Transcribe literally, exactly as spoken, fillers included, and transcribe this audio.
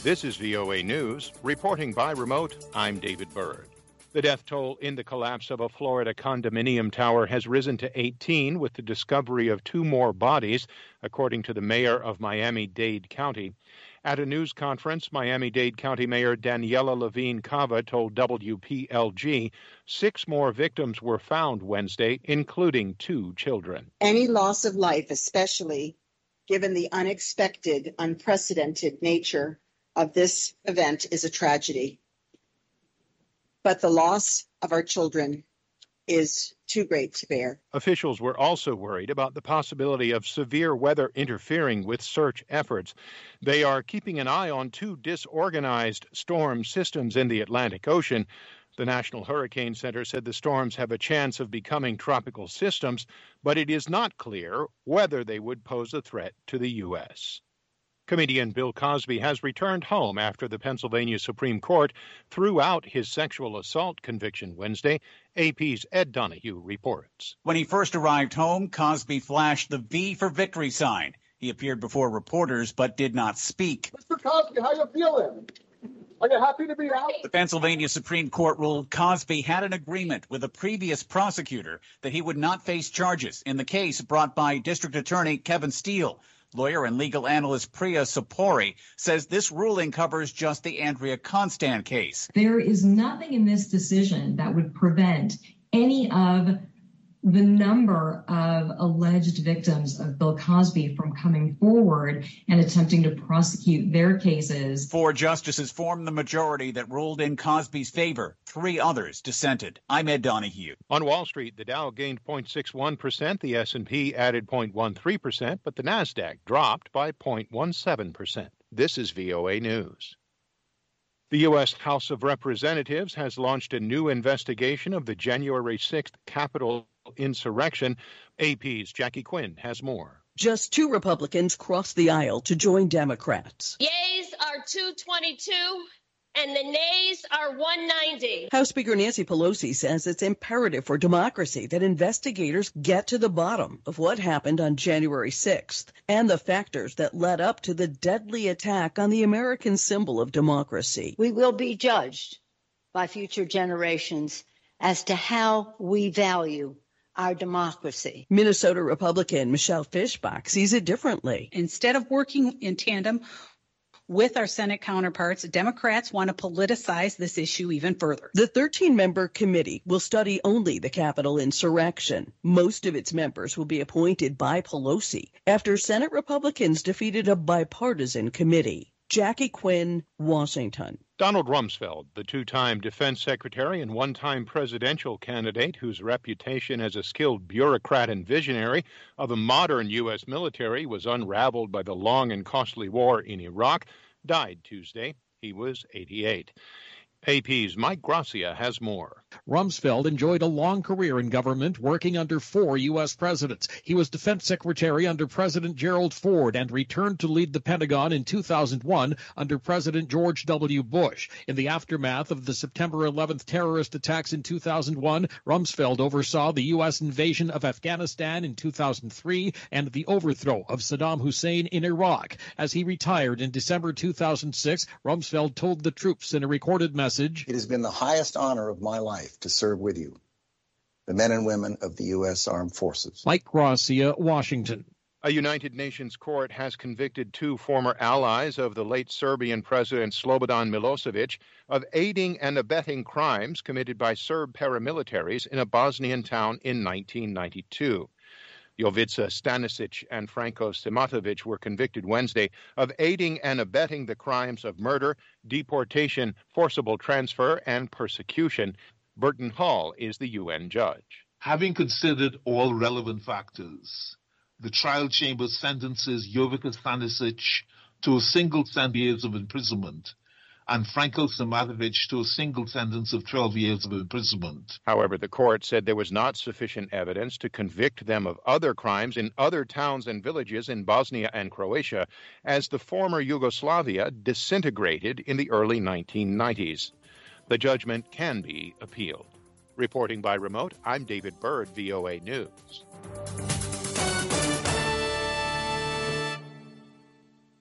This is V O A News. Reporting by remote, I'm David Byrd. The death toll in the collapse of a Florida condominium tower has risen to eighteen, with the discovery of two more bodies, according to the mayor of Miami-Dade County. At a news conference, Miami-Dade County Mayor Daniela Levine Cava told W P L G six more victims were found Wednesday, including two children. Any loss of life, especially given the unexpected, unprecedented nature of this event, is a tragedy. But the loss of our children is too great to bear. Officials were also worried about the possibility of severe weather interfering with search efforts. They are keeping an eye on two disorganized storm systems in the Atlantic Ocean. The National Hurricane Center said the storms have a chance of becoming tropical systems, but it is not clear whether they would pose a threat to the U S Comedian Bill Cosby has returned home after the Pennsylvania Supreme Court threw out his sexual assault conviction Wednesday. A P's Ed Donahue reports. When he first arrived home, Cosby flashed the V for victory sign. He appeared before reporters but did not speak. Mister Cosby, how you feeling? Are you happy to be out? The Pennsylvania Supreme Court ruled Cosby had an agreement with a previous prosecutor that he would not face charges in the case brought by District Attorney Kevin Steele. Lawyer and legal analyst Priya Sapori says this ruling covers just the Andrea Constant case. There is nothing in this decision that would prevent any of the number of alleged victims of Bill Cosby from coming forward and attempting to prosecute their cases. Four justices formed the majority that ruled in Cosby's favor. Three others dissented. I'm Ed Donahue. On Wall Street, the Dow gained zero point six one percent, the S and P added zero point one three percent, but the Nasdaq dropped by zero point one seven percent. This is V O A News. The U S House of Representatives has launched a new investigation of the January sixth Capitol insurrection. A P's Jackie Quinn has more. Just two Republicans crossed the aisle to join Democrats. Yeas are two twenty-two and the nays are one ninety. House Speaker Nancy Pelosi says it's imperative for democracy that investigators get to the bottom of what happened on January sixth and the factors that led up to the deadly attack on the American symbol of democracy. We will be judged by future generations as to how we value our democracy. Minnesota Republican Michelle Fischbach sees it differently. Instead of working in tandem with our Senate counterparts, Democrats want to politicize this issue even further. The thirteen-member committee will study only the Capitol insurrection. Most of its members will be appointed by Pelosi after Senate Republicans defeated a bipartisan committee. Jackie Quinn, Washington. Donald Rumsfeld, the two-time defense secretary and one-time presidential candidate whose reputation as a skilled bureaucrat and visionary of a modern U S military was unraveled by the long and costly war in Iraq, died Tuesday. He was eighty-eight. A P's Mike Gracia has more. Rumsfeld enjoyed a long career in government, working under four U S presidents. He was defense secretary under President Gerald Ford and returned to lead the Pentagon in two thousand one under President George W. Bush. In the aftermath of the September eleventh terrorist attacks in two thousand one, Rumsfeld oversaw the U S invasion of Afghanistan in two thousand three and the overthrow of Saddam Hussein in Iraq. As he retired in December two thousand six, Rumsfeld told the troops in a recorded message, "It has been the highest honor of my life to serve with you, the men and women of the U S Armed Forces." Mike Gracia, Washington. A United Nations court has convicted two former allies of the late Serbian President Slobodan Milosevic of aiding and abetting crimes committed by Serb paramilitaries in a Bosnian town in nineteen ninety-two. Jovica Stanisic and Franko Simatovic were convicted Wednesday of aiding and abetting the crimes of murder, deportation, forcible transfer, and persecution. Burton Hall is the U N judge. Having considered all relevant factors, the trial chamber sentences Jovica Stanisic to a single ten years of imprisonment and Franko Simatovic to a single sentence of twelve years of imprisonment. However, the court said there was not sufficient evidence to convict them of other crimes in other towns and villages in Bosnia and Croatia as the former Yugoslavia disintegrated in the early nineteen nineties. The judgment can be appealed. Reporting by remote, I'm David Byrd, V O A News.